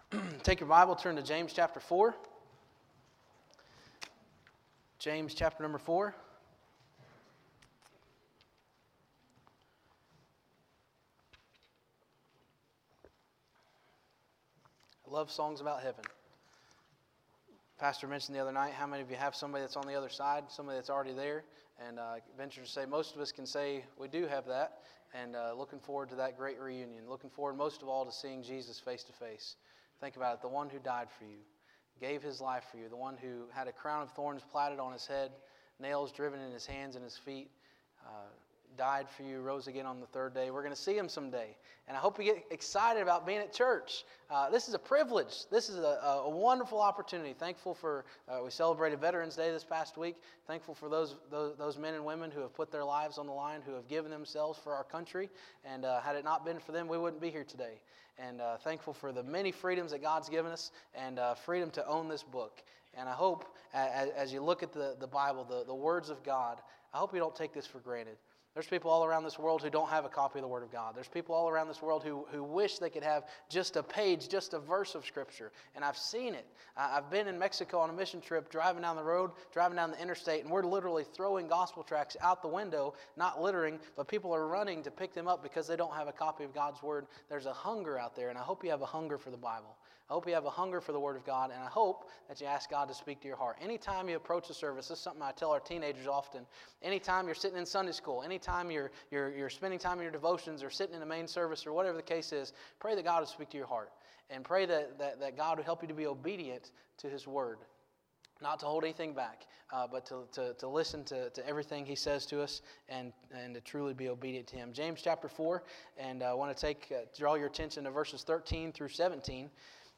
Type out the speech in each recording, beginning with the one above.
Take your Bible, turn to James chapter 4. James chapter number 4. I love songs about heaven. Pastor mentioned the other night, how many of you have somebody that's on the other side, somebody that's already there? And I venture to say most of us can say we do have that. And looking forward to that great reunion. Looking forward most of all to seeing Jesus face to face. Think about it, the one who died for you, gave his life for you, the one who had a crown of thorns platted on his head, nails driven in his hands and his feet, died for you, rose again on the third day. We're going to see him someday. And I hope you get excited about being at church. This is a privilege. This is a wonderful opportunity. Thankful for, we celebrated Veterans Day this past week. Thankful for those men and women who have put their lives on the line, who have given themselves for our country. And had it not been for them, we wouldn't be here today. And thankful for the many freedoms that God's given us and freedom to own this book. And I hope as you look at the Bible, the words of God, I hope you don't take this for granted. There's people all around this world who don't have a copy of the Word of God. There's people all around this world who wish they could have just a page, just a verse of Scripture. And I've seen it. I've been in Mexico on a mission trip, driving down the road, driving down the interstate, and we're literally throwing gospel tracts out the window, not littering, but people are running to pick them up because they don't have a copy of God's Word. There's a hunger out there, and I hope you have a hunger for the Bible. I hope you have a hunger for the Word of God, and I hope that you ask God to speak to your heart. Anytime you approach a service, this is something I tell our teenagers often. Anytime you're sitting in Sunday school, anytime you're spending time in your devotions or sitting in the main service or whatever the case is, pray that God will speak to your heart. And pray that God will help you to be obedient to His Word. Not to hold anything back, but to listen to everything He says to us and to truly be obedient to Him. James chapter 4, and I want to draw your attention to verses 13 through 17.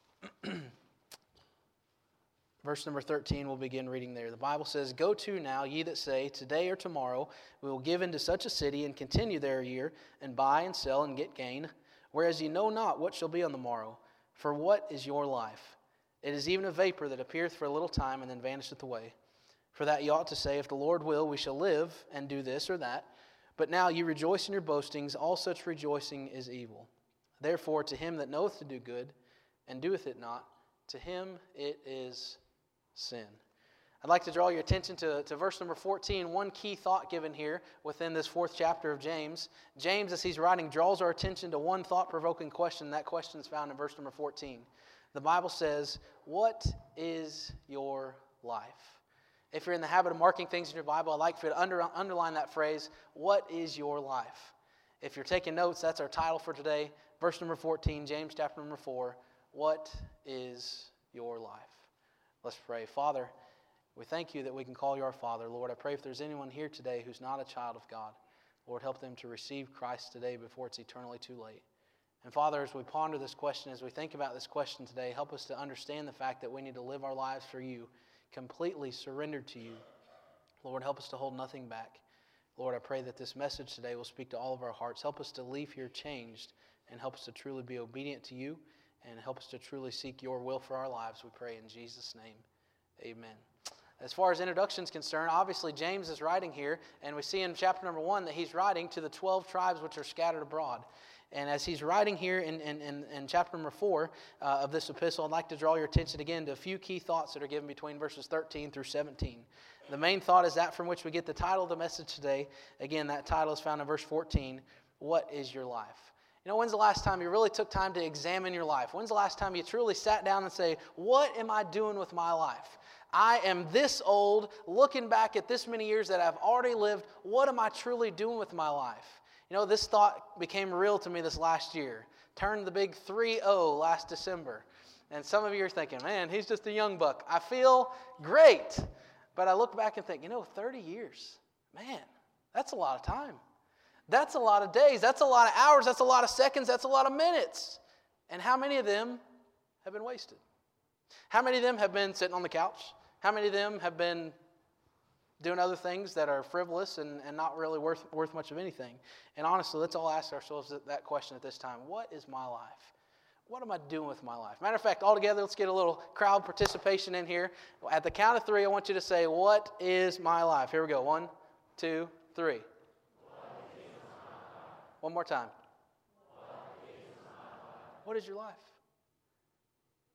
Verse number 13, we'll begin reading there. The Bible says, "Go to now, ye that say, today or tomorrow we will give into such a city, and continue there a year, and buy and sell and get gain. Whereas ye know not what shall be on the morrow. For what is your life? It is even a vapor that appeareth for a little time, and then vanisheth away. For that ye ought to say, if the Lord will, we shall live, and do this or that. But now ye rejoice in your boastings, all such rejoicing is evil. Therefore to him that knoweth to do good, and doeth it not, to him it is sin." I'd like to draw your attention to verse number 14, one key thought given here within this 4th chapter of James. James, as he's writing, draws our attention to one thought-provoking question. That question is found in verse number 14. The Bible says, "What is your life?" If you're in the habit of marking things in your Bible, I'd like for you to underline that phrase, "What is your life?" If you're taking notes, that's our title for today. Verse number 14, James chapter number 4. What is your life? Let's pray. Father, we thank you that we can call you our Father. Lord, I pray if there's anyone here today who's not a child of God, Lord, help them to receive Christ today before it's eternally too late. And Father, as we ponder this question, as we think about this question today, help us to understand the fact that we need to live our lives for you, completely surrendered to you. Lord, help us to hold nothing back. Lord, I pray that this message today will speak to all of our hearts. Help us to leave here changed, and help us to truly be obedient to you, and help us to truly seek your will for our lives, we pray in Jesus' name. Amen. As far as introduction is concerned, obviously James is writing here, and we see in chapter number 1 that he's writing to the 12 tribes which are scattered abroad. And as he's writing here in chapter number 4 of this epistle, I'd like to draw your attention again to a few key thoughts that are given between verses 13 through 17. The main thought is that from which we get the title of the message today. Again, that title is found in verse 14, "What is your life?" You know, when's the last time you really took time to examine your life? When's the last time you truly sat down and say, what am I doing with my life? I am this old, looking back at this many years that I've already lived, what am I truly doing with my life? You know, this thought became real to me this last year. Turned the big 3-0 last December. And some of you are thinking, man, he's just a young buck. I feel great. But I look back and think, 30 years, man, that's a lot of time. That's a lot of days. That's a lot of hours. That's a lot of seconds. That's a lot of minutes. And how many of them have been wasted? How many of them have been sitting on the couch? How many of them have been doing other things that are frivolous and not really worth much of anything? And honestly, let's all ask ourselves that question at this time. What is my life? What am I doing with my life? Matter of fact, all together, let's get a little crowd participation in here. At the count of 3, I want you to say, what is my life? Here we go. 1, 2, 3. One more time. What is your life?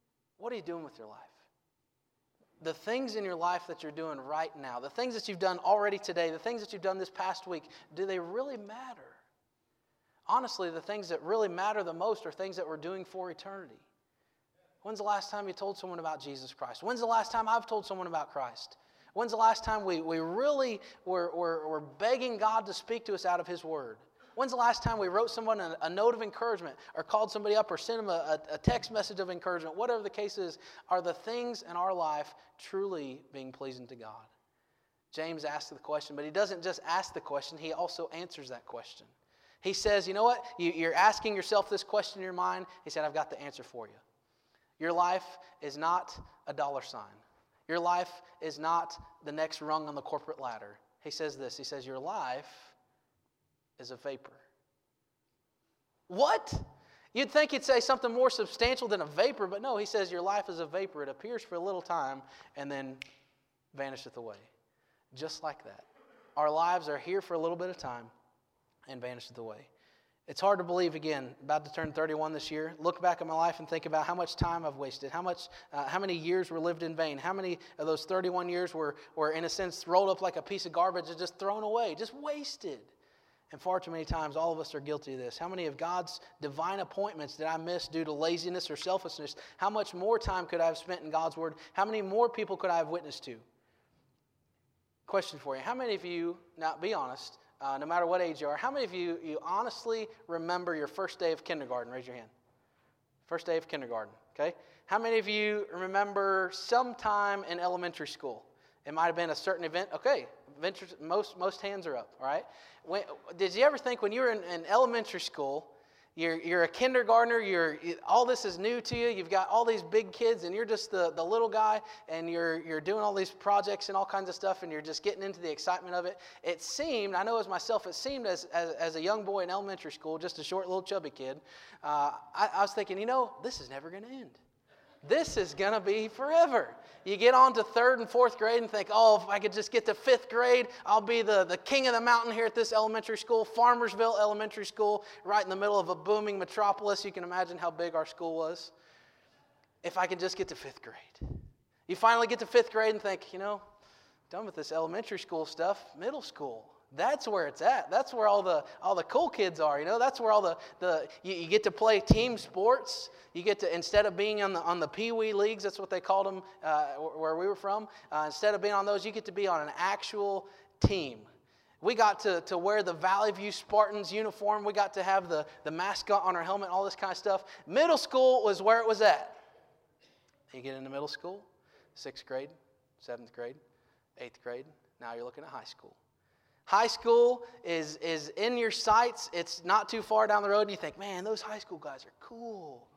What are you doing with your life? The things in your life that you're doing right now, the things that you've done already today, the things that you've done this past week, do they really matter? Honestly, the things that really matter the most are things that we're doing for eternity. When's the last time you told someone about Jesus Christ? When's the last time I've told someone about Christ? When's the last time we really were begging God to speak to us out of His Word? When's the last time we wrote someone a note of encouragement or called somebody up or sent them a text message of encouragement? Whatever the case is, are the things in our life truly being pleasing to God? James asks the question, but he doesn't just ask the question, he also answers that question. He says, you know what? You're asking yourself this question in your mind. He said, I've got the answer for you. Your life is not a dollar sign. Your life is not the next rung on the corporate ladder. He says this. He says, your life is a vapor. What? You'd think he'd say something more substantial than a vapor, but no, he says your life is a vapor. It appears for a little time and then vanisheth away. Just like that. Our lives are here for a little bit of time and vanisheth away. It's hard to believe, again, about to turn 31 this year. Look back at my life and think about how much time I've wasted, how many years were lived in vain, how many of those 31 years were in a sense, rolled up like a piece of garbage and just thrown away, just wasted. And far too many times, all of us are guilty of this. How many of God's divine appointments did I miss due to laziness or selfishness? How much more time could I have spent in God's Word? How many more people could I have witnessed to? Question for you. How many of you, now be honest, no matter what age you are, how many of you honestly remember your first day of kindergarten? Raise your hand. First day of kindergarten, okay? How many of you remember sometime in elementary school? It might have been a certain event. Okay, most hands are up, all right? Did you ever think when you were in elementary school, you're a kindergartner, all this is new to you, you've got all these big kids, and you're just the little guy, and you're doing all these projects and all kinds of stuff, and you're just getting into the excitement of it. It seemed, I know as myself, it seemed as a young boy in elementary school, just a short little chubby kid, I was thinking, this is never going to end. This is going to be forever. You get on to 3rd and 4th grade and think, if I could just get to 5th grade, I'll be the king of the mountain here at this elementary school, Farmersville Elementary School, right in the middle of a booming metropolis. You can imagine how big our school was. If I could just get to 5th grade. You finally get to 5th grade and think, done with this elementary school stuff, middle school. That's where it's at. That's where all the cool kids are. That's where all you get to play team sports. You get to, instead of being on the Pee Wee leagues, that's what they called them where we were from. Instead of being on those, you get to be on an actual team. We got to wear the Valley View Spartans uniform. We got to have the mascot on our helmet, all this kind of stuff. Middle school was where it was at. You get into middle school, 6th grade, 7th grade, 8th grade. Now you're looking at high school. High school is in your sights. It's not too far down the road, and you think, man, those high school guys are cool.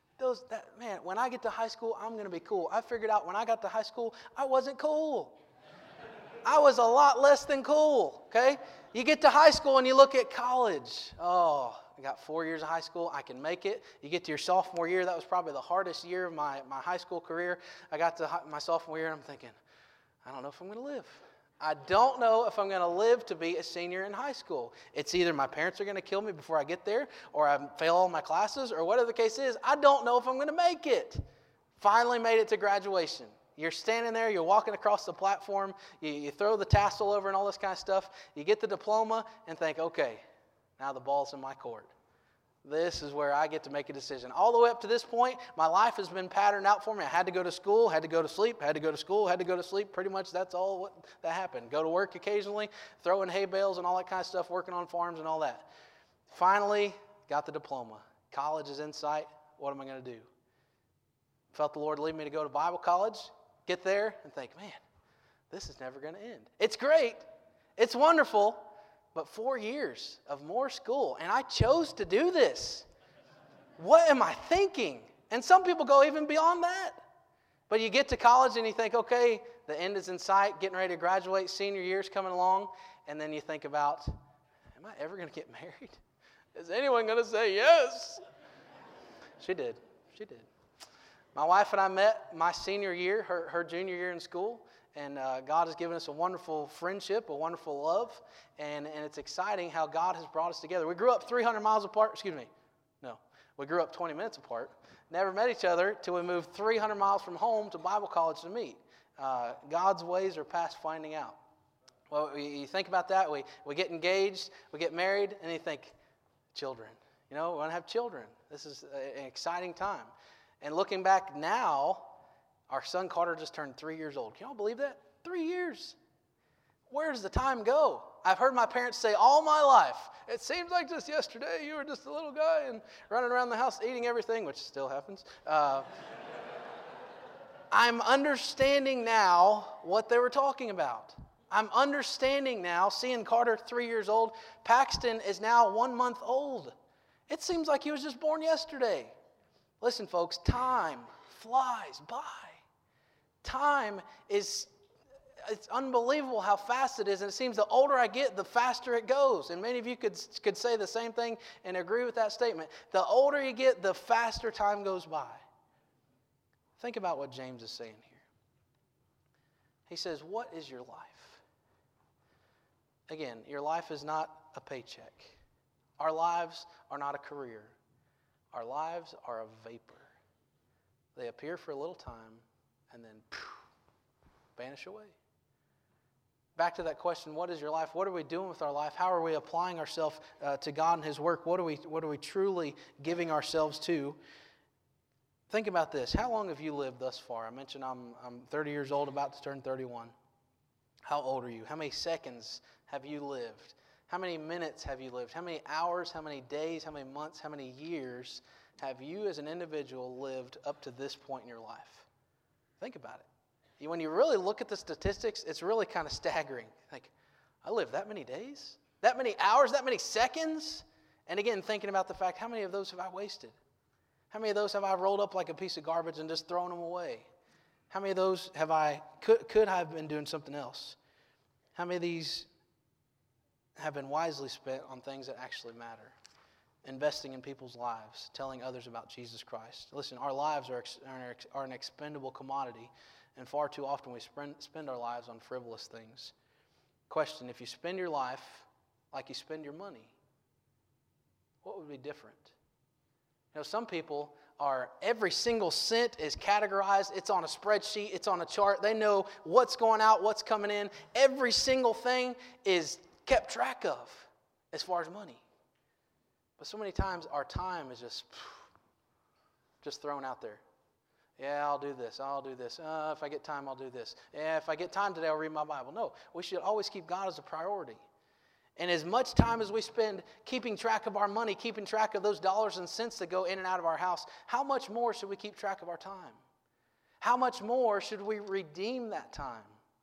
When I get to high school, I'm going to be cool. I figured out when I got to high school, I wasn't cool. I was a lot less than cool, okay? You get to high school and you look at college. I got 4 years of high school. I can make it. You get to your sophomore year. That was probably the hardest year of my high school career. I got to my sophomore year, and I'm thinking, I don't know if I'm going to live. I don't know if I'm going to live to be a senior in high school. It's either my parents are going to kill me before I get there, or I fail all my classes, or whatever the case is. I don't know if I'm going to make it. Finally made it to graduation. You're standing there, you're walking across the platform, you throw the tassel over and all this kind of stuff. You get the diploma and think, okay, now the ball's in my court. This is where I get to make a decision. All the way up to this point, my life has been patterned out for me. I had to go to school, had to go to sleep, had to go to school, had to go to sleep. Pretty much that's all that happened. Go to work occasionally, throwing hay bales and all that kind of stuff, working on farms and all that. Finally, got the diploma. College is in sight. What am I going to do? Felt the Lord lead me to go to Bible college, get there, and think, man, this is never going to end. It's great. It's wonderful. But 4 years of more school, and I chose to do this. What am I thinking? And some people go even beyond that. But you get to college and you think, okay, the end is in sight, getting ready to graduate, senior year's coming along, and then you think about, am I ever going to get married? Is anyone going to say yes? She did. My wife and I met my senior year, her junior year in school. And God has given us a wonderful friendship, a wonderful love, and it's exciting how God has brought us together. We grew up 300 miles apart. We grew up 20 minutes apart, Never met each other till we moved 300 miles from home to Bible college to meet. God's ways are past finding out. Well, you think about that. We get engaged, we get married, and you think, children. We want to have children. This is an exciting time. And looking back now, our son Carter just turned 3 years old. Can y'all believe that? 3 years. Where does the time go? I've heard my parents say all my life, it seems like just yesterday you were just a little guy and running around the house eating everything, which still happens. I'm understanding now what they were talking about. I'm understanding now, seeing Carter 3 years old. Paxton is now 1 month old. It seems like he was just born yesterday. Listen, folks, time flies by. Time it's unbelievable how fast it is, and it seems the older I get, the faster it goes. And many of you could say the same thing and agree with that statement. The older you get, the faster time goes by. Think about what James is saying here. He says, what is your life? Again, your life is not a paycheck. Our lives are not a career. Our lives are a vapor. They appear for a little time and then vanish away. Back to that question, what is your life? What are we doing with our life? How are we applying ourselves to God and His work? What are we truly giving ourselves to? Think about this. How long have you lived thus far? I mentioned I'm 30 years old, about to turn 31. How old are you? How many seconds have you lived? How many minutes have you lived? How many hours, how many days, how many months, how many years have you as an individual lived up to this point in your life? Think about it. When you really look at the statistics, it's really kind of staggering. Like, I lived that many days? That many hours? That many seconds? And again, thinking about the fact, how many of those have I wasted? How many of those have I rolled up like a piece of garbage and just thrown them away? How many of those have I could have been doing something else? How many of these have been wisely spent on things that actually matter? Investing in people's lives, telling others about Jesus Christ. Listen, our lives are an expendable commodity, and far too often we spend our lives on frivolous things. Question, if you spend your life like you spend your money, what would be different? Some people are, every single cent is categorized. It's on a spreadsheet. It's on a chart. They know what's going out, what's coming in. Every single thing is kept track of as far as money. But so many times our time is just thrown out there. Yeah, I'll do this. I'll do this. If I get time, I'll do this. Yeah, if I get time today, I'll read my Bible. No, we should always keep God as a priority. And as much time as we spend keeping track of our money, keeping track of those dollars and cents that go in and out of our house, how much more should we keep track of our time? How much more should we redeem that time?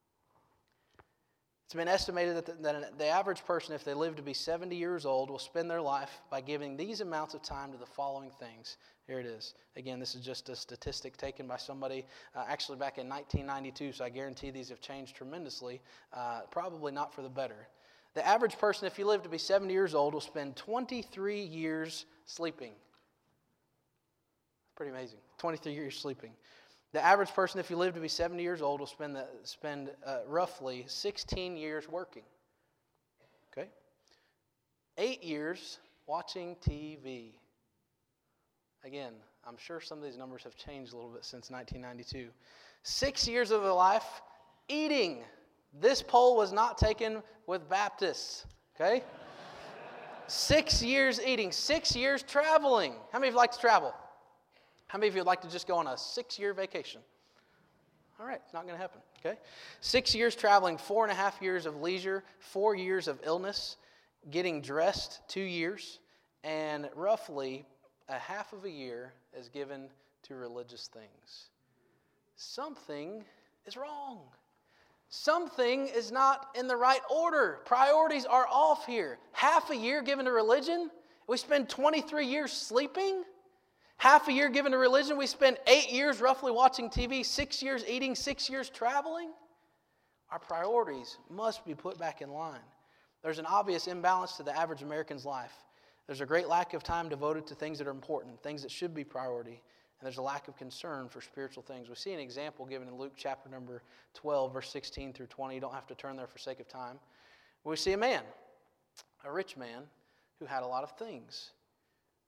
It's been estimated that the average person, if they live to be 70 years old, will spend their life by giving these amounts of time to the following things. Here it is. Again, this is just a statistic taken by somebody actually back in 1992, so I guarantee these have changed tremendously, probably not for the better. The average person, if you live to be 70 years old, will spend 23 years sleeping. Pretty amazing. 23 years sleeping. The average person, if you live to be 70 years old, will spend roughly 16 years working. Okay? 8 years watching TV. Again, I'm sure some of these numbers have changed a little bit since 1992. 6 years of their life eating. This poll was not taken with Baptists, okay? 6 years eating, 6 years traveling. How many of you like to travel? How many of you would like to just go on a 6-year vacation? All right, it's not going to happen, okay? 6 years traveling, 4.5 years of leisure, 4 years of illness, getting dressed 2 years, and roughly a half of a year is given to religious things. Something is wrong. Something is not in the right order. Priorities are off here. Half a year given to religion. We spend 23 years sleeping. Half a year given to religion. We spend 8 years roughly watching TV, 6 years eating, 6 years traveling. Our priorities must be put back in line. There's an obvious imbalance to the average American's life. There's a great lack of time devoted to things that are important, things that should be priority. And there's a lack of concern for spiritual things. We see an example given in Luke chapter number 12, verse 16 through 20. You don't have to turn there for sake of time. We see a rich man, who had a lot of things.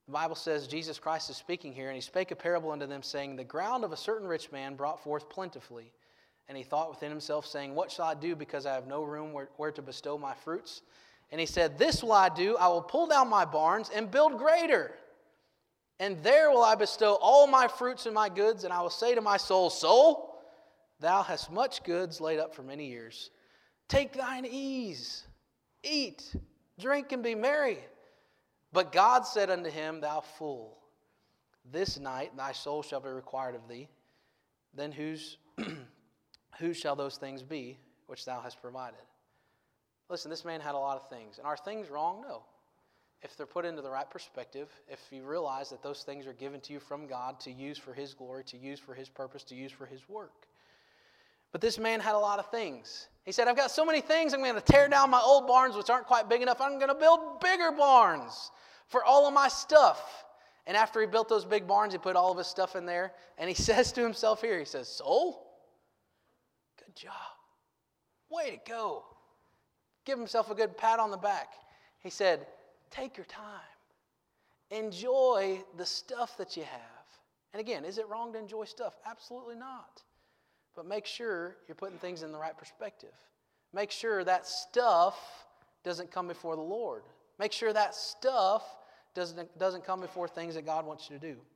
The Bible says Jesus Christ is speaking here, and he spake a parable unto them, saying, the ground of a certain rich man brought forth plentifully. And he thought within himself, saying, what shall I do, because I have no room where to bestow my fruits? And he said, this will I do, I will pull down my barns and build greater. And there will I bestow all my fruits and my goods, and I will say to my soul, soul, thou hast much goods laid up for many years. Take thine ease, eat, drink, and be merry. But God said unto him, thou fool, this night thy soul shall be required of thee. Then whose shall those things be which thou hast provided? Listen, this man had a lot of things. And are things wrong? No. If they're put into the right perspective, if you realize that those things are given to you from God to use for His glory, to use for His purpose, to use for His work. But this man had a lot of things. He said, I've got so many things, I'm going to tear down my old barns which aren't quite big enough. I'm going to build bigger barns for all of my stuff. And after he built those big barns, he put all of his stuff in there. And he says to himself here, he says, soul, good job. Way to go. Give himself a good pat on the back. He said, take your time. Enjoy the stuff that you have. And again, is it wrong to enjoy stuff? Absolutely not. But make sure you're putting things in the right perspective. Make sure that stuff doesn't come before the Lord. Make sure that stuff doesn't come before things that God wants you to do.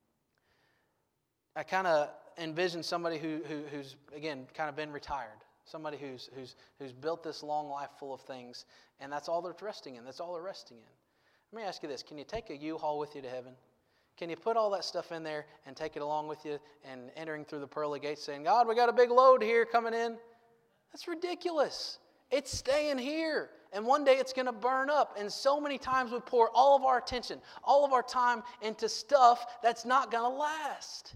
I kind of envision somebody who's, again, kind of been retired. Somebody who's built this long life full of things, and that's all they're resting in. That's all they're resting in. Let me ask you this. Can you take a U-Haul with you to heaven? Can you put all that stuff in there and take it along with you and entering through the pearly gates saying, God, we got a big load here coming in? That's ridiculous. It's staying here. And one day it's going to burn up. And so many times we pour all of our attention, all of our time into stuff that's not going to last.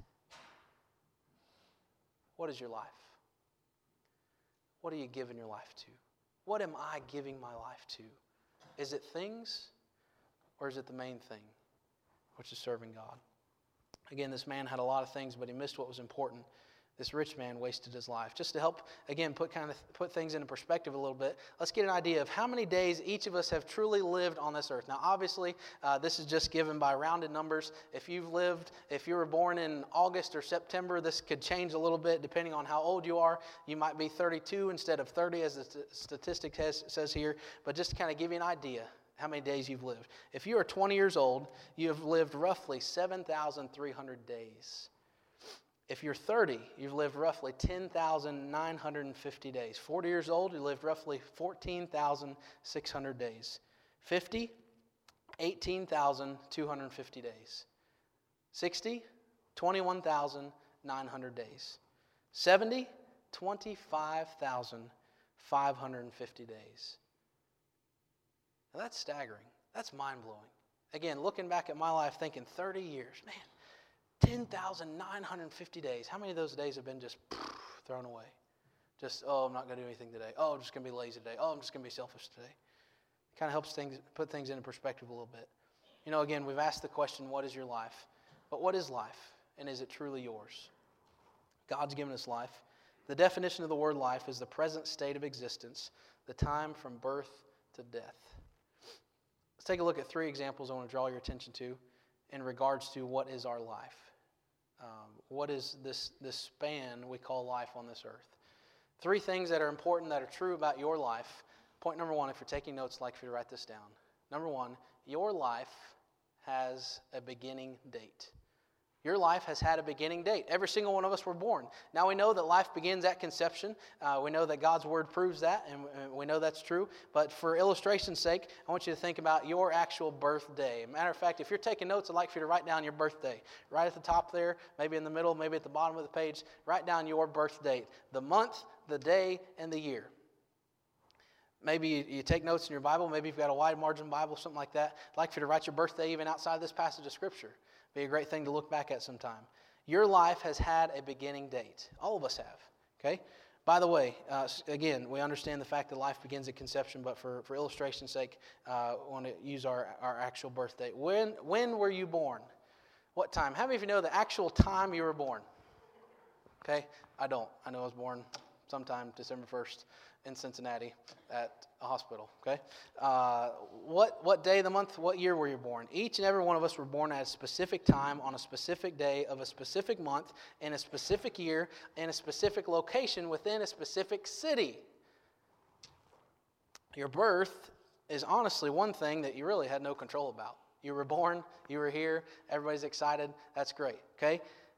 What is your life? What are you giving your life to? What am I giving my life to? Is it things, or is it the main thing, which is serving God? Again, this man had a lot of things, but he missed what was important. This rich man wasted his life. Just to help, again, put things into perspective a little bit, let's get an idea of how many days each of us have truly lived on this earth. Now, obviously, this is just given by rounded numbers. If you were born in August or September, this could change a little bit depending on how old you are. You might be 32 instead of 30, as the statistic says here. But just to kind of give you an idea how many days you've lived. If you are 20 years old, you have lived roughly 7,300 days. If you're 30, you've lived roughly 10,950 days. 40 years old, you lived roughly 14,600 days. 50, 18,250 days. 60, 21,900 days. 70, 25,550 days. Now that's staggering. That's mind-blowing. Again, looking back at my life, thinking 30 years, man, 10,950 days. How many of those days have been just thrown away? Just, I'm not going to do anything today. I'm just going to be lazy today. I'm just going to be selfish today. It kind of helps put things into perspective a little bit. You know, again, we've asked the question, what is your life? But what is life? And is it truly yours? God's given us life. The definition of the word life is the present state of existence, the time from birth to death. Let's take a look at 3 examples I want to draw your attention to in regards to what is our life. What is this span we call life on this earth? 3 things that are important, that are true about your life. Point number 1, if you're taking notes, I'd like for you to write this down. Number 1, your life has a beginning date. Your life has had a beginning date. Every single one of us were born. Now we know that life begins at conception. We know that God's Word proves that, and we know that's true. But for illustration's sake, I want you to think about your actual birthday. Matter of fact, if you're taking notes, I'd like for you to write down your birthday. Right at the top there, maybe in the middle, maybe at the bottom of the page, write down your birth date. The month, the day, and the year. Maybe you take notes in your Bible. Maybe you've got a wide margin Bible, something like that. I'd like for you to write your birthday even outside this passage of Scripture. Be a great thing to look back at sometime. Your life has had a beginning date. All of us have. Okay? By the way, again, we understand the fact that life begins at conception, but for illustration's sake, I want to use our actual birth date. When were you born? What time? How many of you know the actual time you were born? Okay? I don't. I know I was born sometime December 1st in Cincinnati at a hospital, okay? What day of the month, what year were you born? Each and every one of us were born at a specific time on a specific day of a specific month in a specific year in a specific location within a specific city. Your birth is honestly one thing that you really had no control about. You were born, you were here, everybody's excited, that's great, okay?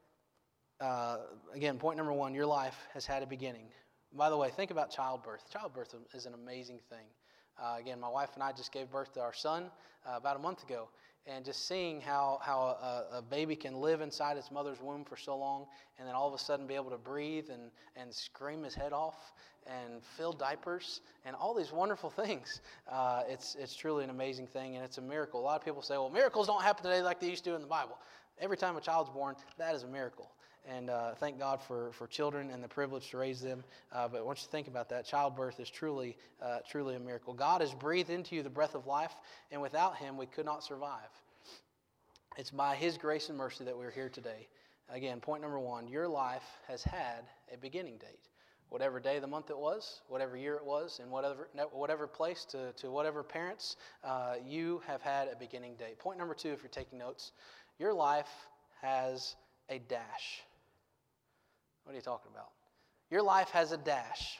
Again, point number one, your life has had a beginning. By the way, think about childbirth. Childbirth is an amazing thing. Again, my wife and I just gave birth to our son about a month ago. And just seeing how a baby can live inside its mother's womb for so long and then all of a sudden be able to breathe and scream his head off and fill diapers and all these wonderful things. It's truly an amazing thing, and it's a miracle. A lot of people say, well, miracles don't happen today like they used to in the Bible. Every time a child's born, that is a miracle. And thank God for children and the privilege to raise them. But once you think about that, childbirth is truly a miracle. God has breathed into you the breath of life, and without Him, we could not survive. It's by His grace and mercy that we're here today. Again, point number one, your life has had a beginning date. Whatever day of the month it was, whatever year it was, and whatever place to whatever parents, you have had a beginning date. Point number two, if you're taking notes, your life has a dash. What are you talking about? Your life has a dash.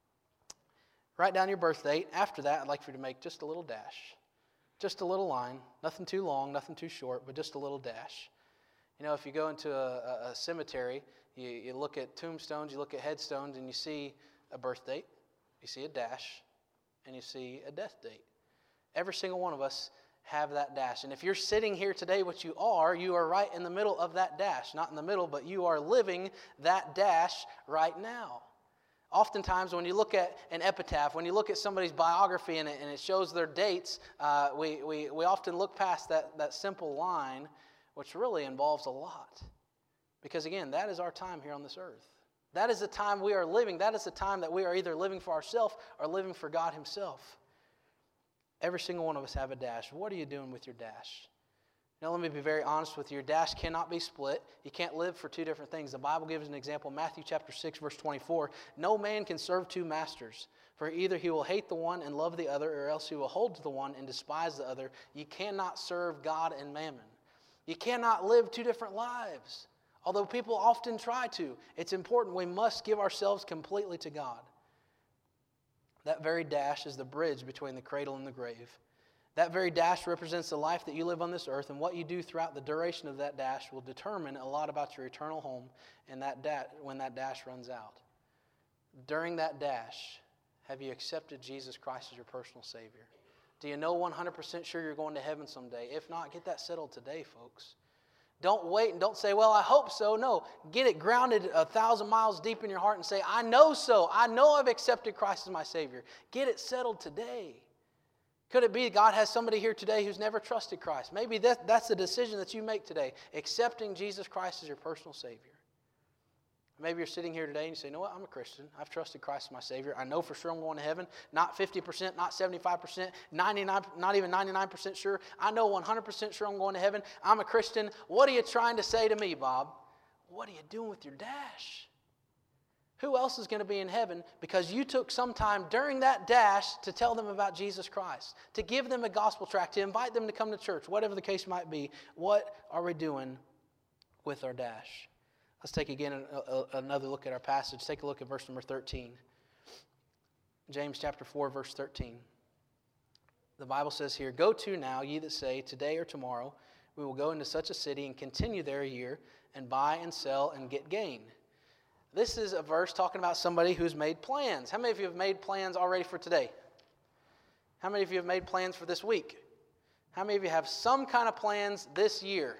Write down your birth date. After that, I'd like for you to make just a little dash. Just a little line. Nothing too long, nothing too short, but just a little dash. You know, if you go into a cemetery, you look at tombstones, you look at headstones, and you see a birth date, you see a dash, and you see a death date. Every single one of us have that dash. And if you're sitting here today, what you are right in the middle of that dash. Not in the middle, but you are living that dash right now. Oftentimes when you look at an epitaph, when you look at somebody's biography and it shows their dates, we often look past that simple line, which really involves a lot. Because again, that is our time here on this earth. That is the time we are living. That is the time that we are either living for ourselves or living for God Himself. Every single one of us have a dash. What are you doing with your dash? Now, let me be very honest with you. Your dash cannot be split. You can't live for two different things. The Bible gives an example. Matthew chapter 6, verse 24. No man can serve two masters, for either he will hate the one and love the other, or else he will hold to the one and despise the other. You cannot serve God and mammon. You cannot live two different lives. Although people often try to, it's important. We must give ourselves completely to God. That very dash is the bridge between the cradle and the grave. That very dash represents the life that you live on this earth, and what you do throughout the duration of that dash will determine a lot about your eternal home and when that dash runs out. During that dash, have you accepted Jesus Christ as your personal Savior? Do you know 100% sure you're going to heaven someday? If not, get that settled today, folks. Don't wait and don't say, well, I hope so. No, get it grounded 1,000 miles deep in your heart and say, I know so. I know I've accepted Christ as my Savior. Get it settled today. Could it be God has somebody here today who's never trusted Christ? Maybe that's the decision that you make today, accepting Jesus Christ as your personal Savior. Maybe you're sitting here today and you say, you know what, I'm a Christian. I've trusted Christ as my Savior. I know for sure I'm going to heaven. Not 50%, not 75%, 99, not even 99% sure. I know 100% sure I'm going to heaven. I'm a Christian. What are you trying to say to me, Bob? What are you doing with your dash? Who else is going to be in heaven because you took some time during that dash to tell them about Jesus Christ, to give them a gospel tract, to invite them to come to church, whatever the case might be? What are we doing with our dash? Let's take again another look at our passage. Take a look at verse number 13. James chapter 4, verse 13. The Bible says here, Go to now, ye that say, today or tomorrow, we will go into such a city and continue there a year, and buy and sell and get gain. This is a verse talking about somebody who's made plans. How many of you have made plans already for today? How many of you have made plans for this week? How many of you have some kind of plans this year?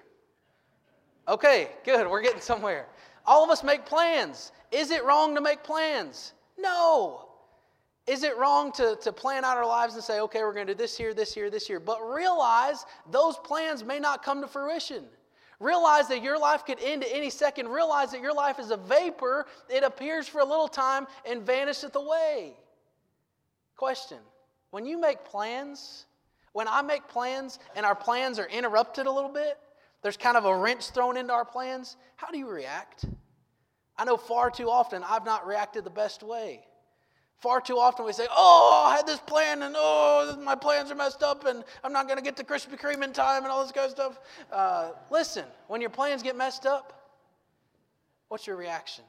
Okay, good. We're getting somewhere. All of us make plans. Is it wrong to make plans? No. Is it wrong to plan out our lives and say, okay, we're going to do this here, this here, this here? But realize those plans may not come to fruition. Realize that your life could end at any second. Realize that your life is a vapor. It appears for a little time and vanisheth away. Question. When you make plans, when I make plans and our plans are interrupted a little bit, there's kind of a wrench thrown into our plans, how do you react? I know far too often I've not reacted the best way. Far too often we say, oh, I had this plan, and oh, my plans are messed up, and I'm not going to get the Krispy Kreme in time, and all this kind of stuff. Listen, when your plans get messed up, what's your reaction?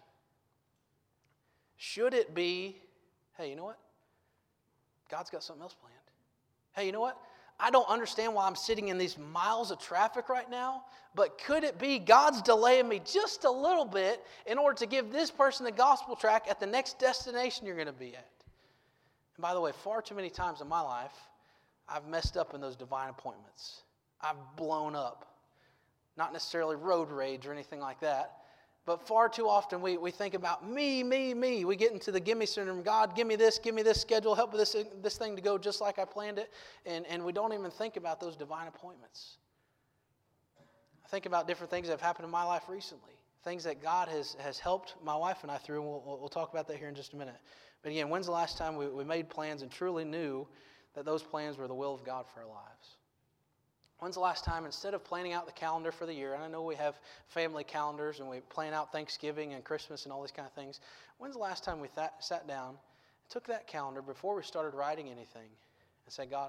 Should it be, hey, you know what? God's got something else planned. Hey, you know what? I don't understand why I'm sitting in these miles of traffic right now, but could it be God's delaying me just a little bit in order to give this person the gospel tract at the next destination you're going to be at? And by the way, far too many times in my life, I've messed up in those divine appointments. I've blown up. Not necessarily road rage or anything like that, but far too often we think about me. We get into the gimme syndrome. God, give me this schedule, help with this thing to go just like I planned it. And we don't even think about those divine appointments. I think about different things that have happened in my life recently. Things that God has helped my wife and I through, and we'll talk about that here in just a minute. But again, when's the last time we made plans and truly knew that those plans were the will of God for our lives? When's the last time, instead of planning out the calendar for the year, and I know we have family calendars and we plan out Thanksgiving and Christmas and all these kind of things, when's the last time we sat down and took that calendar before we started writing anything and said, God,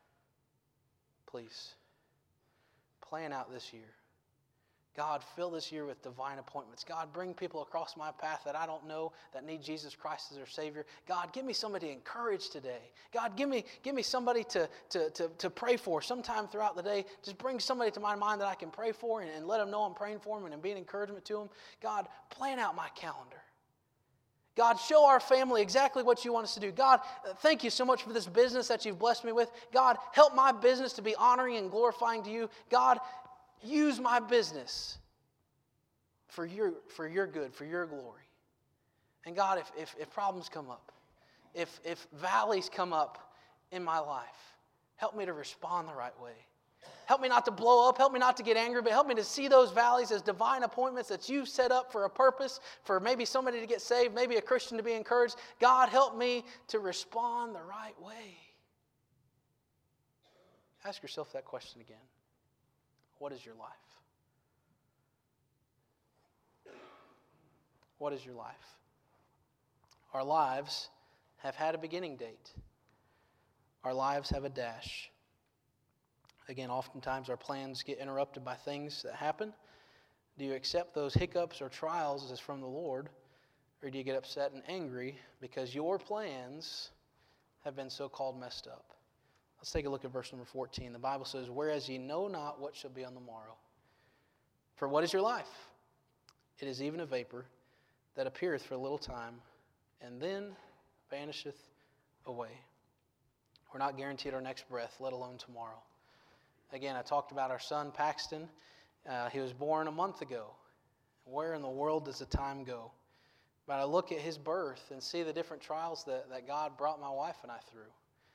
please, plan out this year. God, fill this year with divine appointments. God, bring people across my path that I don't know that need Jesus Christ as their Savior. God, give me somebody to encourage today. God, give me somebody to pray for sometime throughout the day. Just bring somebody to my mind that I can pray for and let them know I'm praying for them and be an encouragement to them. God, plan out my calendar. God, show our family exactly what you want us to do. God, thank you so much for this business that you've blessed me with. God, help my business to be honoring and glorifying to you. God, use my business for your good, for your glory. And God, if problems come up, if valleys come up in my life, help me to respond the right way. Help me not to blow up, help me not to get angry, but help me to see those valleys as divine appointments that you've set up for a purpose, for maybe somebody to get saved, maybe a Christian to be encouraged. God, help me to respond the right way. Ask yourself that question again. What is your life? What is your life? Our lives have had a beginning date. Our lives have a dash. Again, oftentimes our plans get interrupted by things that happen. Do you accept those hiccups or trials as from the Lord, or do you get upset and angry because your plans have been so-called messed up? Let's take a look at verse number 14. The Bible says, whereas ye know not what shall be on the morrow. For what is your life? It is even a vapor that appeareth for a little time, and then vanisheth away. We're not guaranteed our next breath, let alone tomorrow. Again, I talked about our son, Paxton. He was born a month ago. Where in the world does the time go? But I look at his birth and see the different trials that God brought my wife and I through.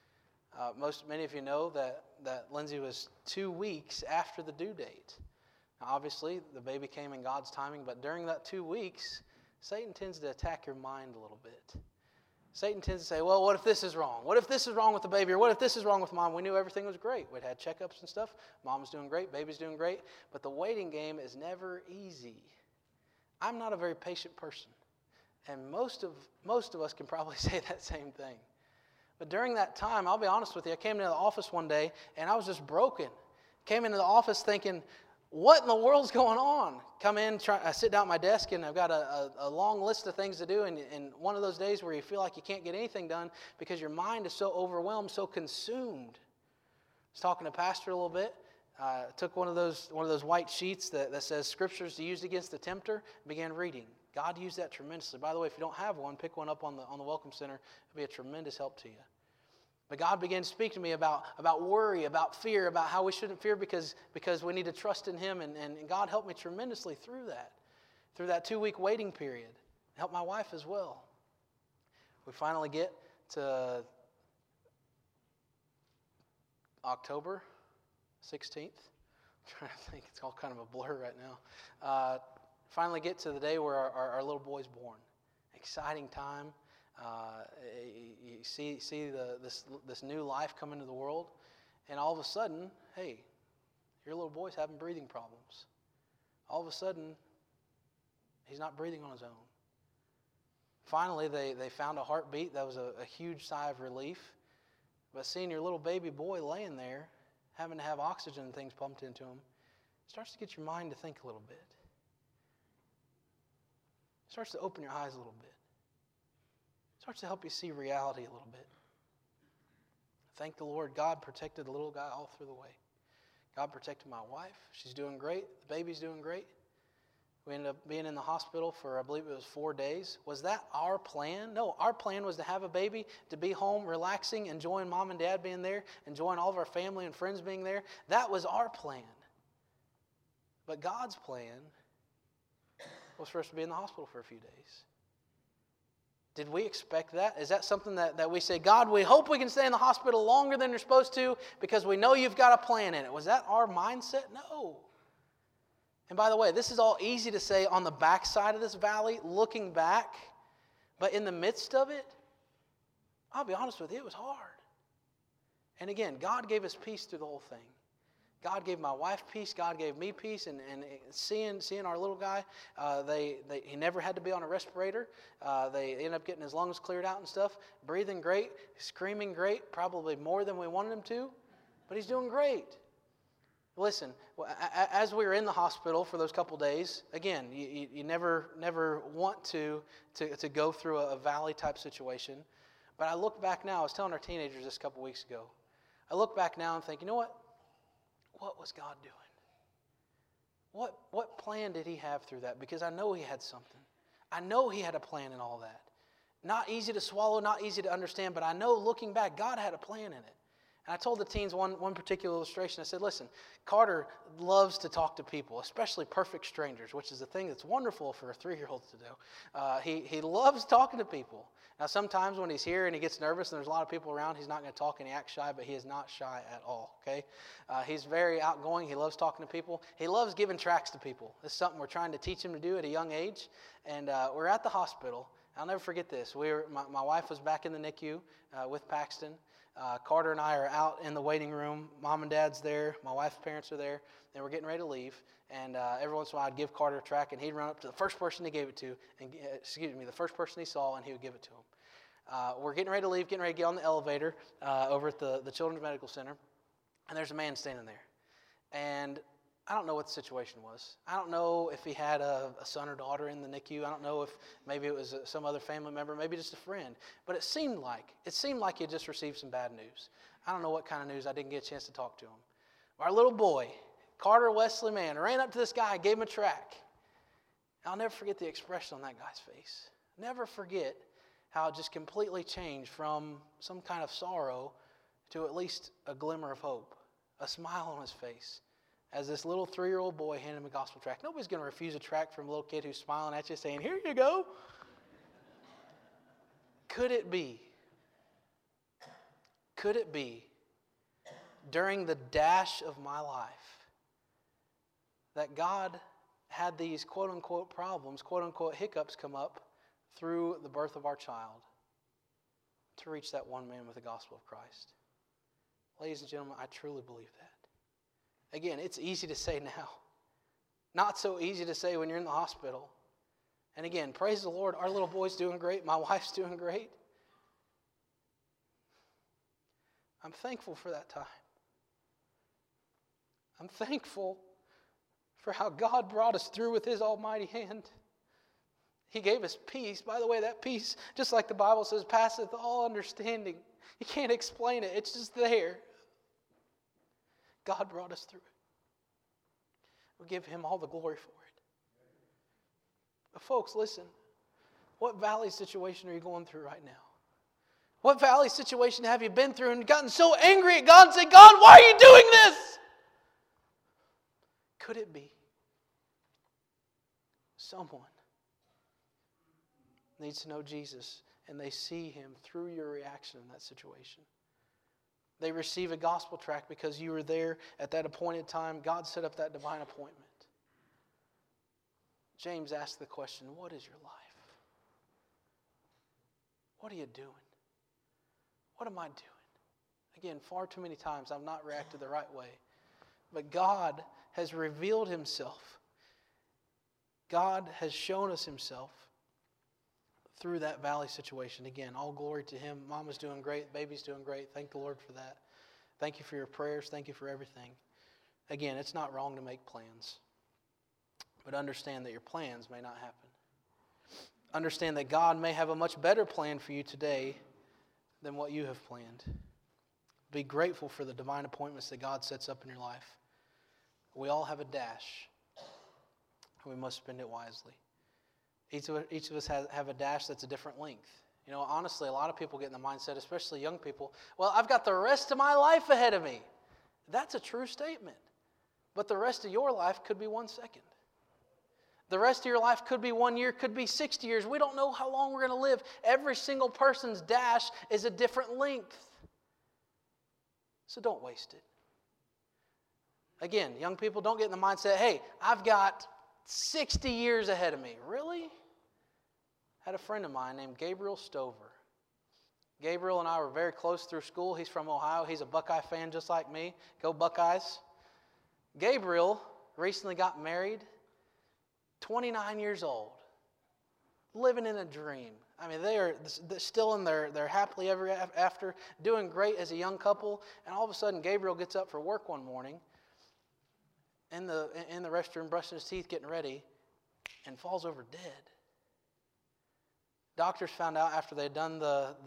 Many of you know that Lindsay was 2 weeks after the due date. Now, obviously, the baby came in God's timing, but during that 2 weeks, Satan tends to attack your mind a little bit. Satan tends to say, well, what if this is wrong? What if this is wrong with the baby? Or what if this is wrong with mom? We knew everything was great. We'd had checkups and stuff. Mom was doing great. Baby's doing great. But the waiting game is never easy. I'm not a very patient person. And most of us can probably say that same thing. But during that time, I'll be honest with you, I came into the office one day and I was just broken. Came into the office thinking, what in the world's going on? Come in, I sit down at my desk and I've got a long list of things to do, and one of those days where you feel like you can't get anything done because your mind is so overwhelmed, so consumed. I was talking to Pastor a little bit. Took one of those white sheets that says scriptures to use against the tempter, and began reading. God used that tremendously. By the way, if you don't have one, pick one up on the Welcome Center. It'll be a tremendous help to you. But God began to speak to me about worry, about fear, about how we shouldn't fear because we need to trust in Him. And God helped me tremendously through that 2-week waiting period. Helped my wife as well. We finally get to October 16th. I'm trying to think. It's all kind of a blur right now. Finally get to the day where our little boy's born. Exciting time. You see this new life come into the world, and all of a sudden, hey, your little boy's having breathing problems. All of a sudden, he's not breathing on his own. Finally, they found a heartbeat. That was a huge sigh of relief. But seeing your little baby boy laying there, having to have oxygen and things pumped into him, starts to get your mind to think a little bit. Starts to open your eyes a little bit. Starts to help you see reality a little bit. Thank the Lord, God protected the little guy all through the way. God protected my wife. She's doing great. The baby's doing great. We ended up being in the hospital for, I believe it was 4 days. Was that our plan? No, our plan was to have a baby, to be home, relaxing, enjoying mom and dad being there, enjoying all of our family and friends being there. That was our plan. But God's plan was for us to be in the hospital for a few days. Did we expect that? Is that something that we say, God, we hope we can stay in the hospital longer than you're supposed to because we know you've got a plan in it? Was that our mindset? No. And by the way, this is all easy to say on the backside of this valley, looking back. But in the midst of it, I'll be honest with you, it was hard. And again, God gave us peace through the whole thing. God gave my wife peace. God gave me peace. And seeing our little guy, he never had to be on a respirator. They ended up getting his lungs cleared out and stuff. Breathing great, screaming great, probably more than we wanted him to. But he's doing great. Listen, as we were in the hospital for those couple days, again, you never want to go through a valley type situation. But I look back now, I was telling our teenagers this a couple weeks ago. I look back now and think, you know what? What was God doing? What plan did He have through that? Because I know He had something. I know He had a plan in all that. Not easy to swallow, not easy to understand, but I know looking back, God had a plan in it. And I told the teens one particular illustration. I said, listen, Carter loves to talk to people, especially perfect strangers, which is a thing that's wonderful for a 3-year-old to do. He loves talking to people. Now, sometimes when he's here and he gets nervous and there's a lot of people around, he's not going to talk and he acts shy, but he is not shy at all, okay? He's very outgoing. He loves talking to people. He loves giving tracts to people. This is something we're trying to teach him to do at a young age. And we're at the hospital. I'll never forget this. My wife was back in the NICU with Paxton. Carter and I are out in the waiting room. Mom and Dad's there. My wife's parents are there. And we're getting ready to leave. And every once in a while I'd give Carter a tract, and he'd run up to the first person he gave it to, the first person he saw, and he would give it to him. We're getting ready to leave, getting ready to get on the elevator over at the Children's Medical Center, and there's a man standing there. And I don't know what the situation was. I don't know if he had a son or daughter in the NICU. I don't know if maybe it was some other family member, maybe just a friend. But it seemed like he had just received some bad news. I don't know what kind of news. I didn't get a chance to talk to him. Our little boy, Carter Wesley Mann, ran up to this guy, gave him a tract. I'll never forget the expression on that guy's face. Never forget how it just completely changed from some kind of sorrow to at least a glimmer of hope, a smile on his face. As this little 3-year-old boy handed him a gospel tract. Nobody's going to refuse a tract from a little kid who's smiling at you saying, here you go. Could it be during the dash of my life that God had these quote-unquote problems, quote-unquote hiccups come up through the birth of our child to reach that one man with the gospel of Christ? Ladies and gentlemen, I truly believe that. Again, it's easy to say now. Not so easy to say when you're in the hospital. And again, praise the Lord, our little boy's doing great. My wife's doing great. I'm thankful for that time. I'm thankful for how God brought us through with His almighty hand. He gave us peace. By the way, that peace, just like the Bible says, passeth all understanding. You can't explain it. It's just there. God brought us through it. We give Him all the glory for it. But folks, listen. What valley situation are you going through right now? What valley situation have you been through and gotten so angry at God and said, God, why are you doing this? Could it be someone needs to know Jesus and they see Him through your reaction in that situation? They receive a gospel tract because you were there at that appointed time. God set up that divine appointment. James asked the question, what is your life? What are you doing? What am I doing? Again, far too many times I've not reacted the right way. But God has revealed Himself. God has shown us Himself through that valley situation. Again, all glory to Him. Mama's doing great. Baby's doing great. Thank the Lord for that. Thank you for your prayers. Thank you for everything. Again, it's not wrong to make plans. But understand that your plans may not happen. Understand that God may have a much better plan for you today than what you have planned. Be grateful for the divine appointments that God sets up in your life. We all have a dash. We must spend it wisely. Each of us have a dash that's a different length. You know, honestly, a lot of people get in the mindset, especially young people, well, I've got the rest of my life ahead of me. That's a true statement. But the rest of your life could be 1 second. The rest of your life could be 1 year, could be 60 years. We don't know how long we're going to live. Every single person's dash is a different length. So don't waste it. Again, young people, don't get in the mindset, hey, I've got 60 years ahead of me. Really? I had a friend of mine named Gabriel Stover. Gabriel and I were very close through school. He's from Ohio. He's a Buckeye fan just like me. Go Buckeyes. Gabriel recently got married, 29 years old, living in a dream. I mean, they're still in their happily ever after, doing great as a young couple. And all of a sudden, Gabriel gets up for work one morning in the restroom, brushing his teeth, getting ready, and falls over dead. Doctors found out after they'd done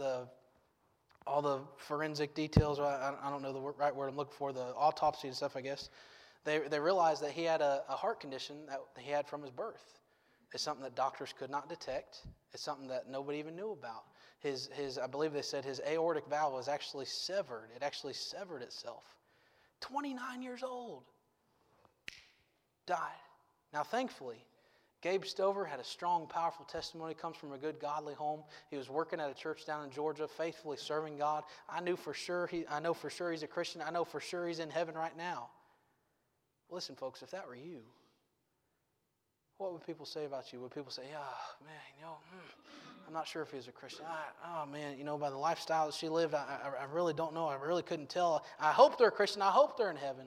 all the forensic details. I don't know the right word I'm looking for. The autopsy and stuff, I guess. They realized that he had a heart condition that he had from his birth. It's something that doctors could not detect. It's something that nobody even knew about. His I believe they said his aortic valve was actually severed. It actually severed itself. 29 years old. Died. Now, thankfully, Gabe Stover had a strong, powerful testimony. Comes from a good, godly home. He was working at a church down in Georgia, faithfully serving God. I know for sure he's a Christian. I know for sure he's in heaven right now. Listen, folks, if that were you, what would people say about you? Would people say, oh, man, I'm not sure if he's a Christian. By the lifestyle that she lived, I really don't know. I really couldn't tell. I hope they're a Christian. I hope they're in heaven.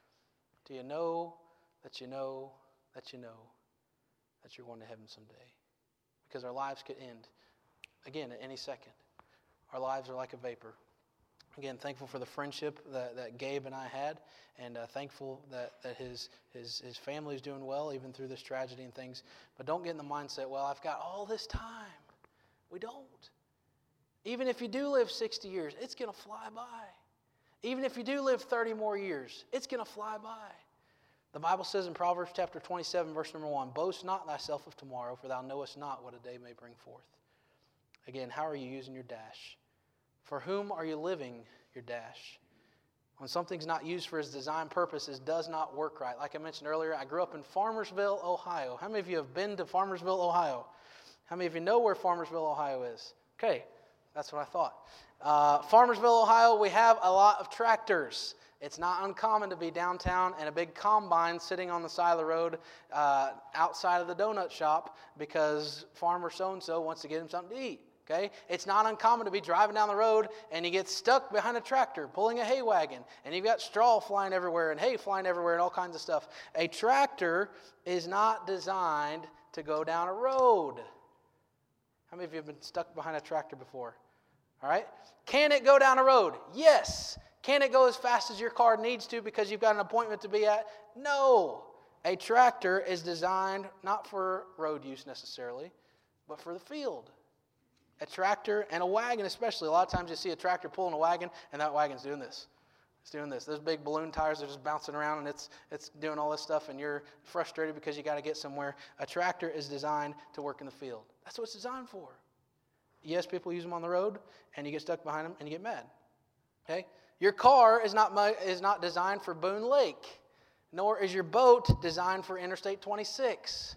Do you know that you know that you know that you're going to heaven someday? Because our lives could end, again, at any second. Our lives are like a vapor. Again, thankful for the friendship that Gabe and I had, and thankful that his family is doing well, even through this tragedy and things. But don't get in the mindset, well, I've got all this time. We don't. Even if you do live 60 years, it's going to fly by. Even if you do live 30 more years, it's going to fly by. The Bible says in Proverbs chapter 27, verse number 1, boast not thyself of tomorrow, for thou knowest not what a day may bring forth. Again, how are you using your dash? For whom are you living your dash? When something's not used for its design purposes, it does not work right. Like I mentioned earlier, I grew up in Farmersville, Ohio. How many of you have been to Farmersville, Ohio? How many of you know where Farmersville, Ohio is? Okay, that's what I thought. Farmersville, Ohio, we have a lot of tractors. It's not uncommon to be downtown and a big combine sitting on the side of the road outside of the donut shop because farmer so-and-so wants to get him something to eat. Okay? It's not uncommon to be driving down the road and you get stuck behind a tractor pulling a hay wagon and you've got straw flying everywhere and hay flying everywhere and all kinds of stuff. A tractor is not designed to go down a road. How many of you have been stuck behind a tractor before? All right? Can it go down a road? Yes. Can it go as fast as your car needs to because you've got an appointment to be at? No. A tractor is designed not for road use necessarily, but for the field. A tractor and a wagon especially. A lot of times you see a tractor pulling a wagon and that wagon's doing this. It's doing this. Those big balloon tires are just bouncing around and it's doing all this stuff and you're frustrated because you got to get somewhere. A tractor is designed to work in the field. That's what it's designed for. Yes, people use them on the road and you get stuck behind them and you get mad. Okay? Your car is not designed for Boone Lake, nor is your boat designed for Interstate 26.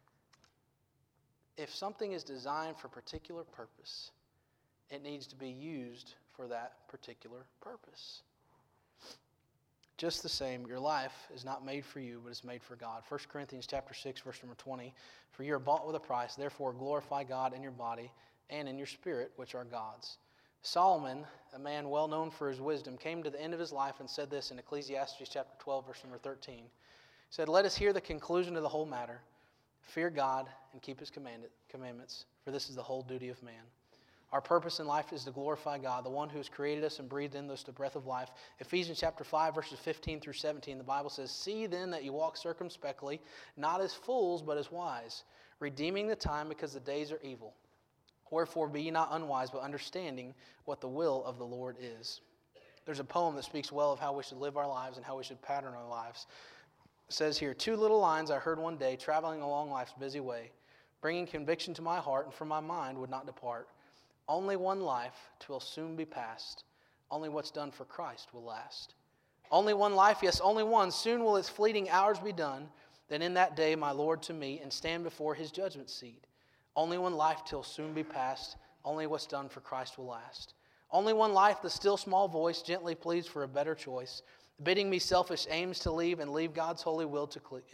If something is designed for a particular purpose, it needs to be used for that particular purpose. Just the same, your life is not made for you, but it's made for God. 1 Corinthians chapter 6, verse number 20, for you are bought with a price, therefore glorify God in your body and in your spirit, which are God's. Solomon, a man well known for his wisdom, came to the end of his life and said this in Ecclesiastes chapter 12, verse number 13. He said, let us hear the conclusion of the whole matter. Fear God and keep his commandments, for this is the whole duty of man. Our purpose in life is to glorify God, the one who has created us and breathed in us the breath of life. Ephesians chapter 5, verses 15 through 17, the Bible says, See then that you walk circumspectly, not as fools, but as wise, redeeming the time because the days are evil. Wherefore be ye not unwise, but understanding what the will of the Lord is. There's a poem that speaks well of how we should live our lives and how we should pattern our lives. It says here, 2 little lines I heard one day, traveling along life's busy way, bringing conviction to my heart and from my mind would not depart. Only one life, 'twill soon be past. Only what's done for Christ will last. Only one life, yes, only one. Soon will its fleeting hours be done. Then in that day my Lord to meet and stand before his judgment seat. Only one life, 'till soon be past. Only what's done for Christ will last. Only one life, the still small voice gently pleads for a better choice, bidding me selfish aims to leave and leave God's holy will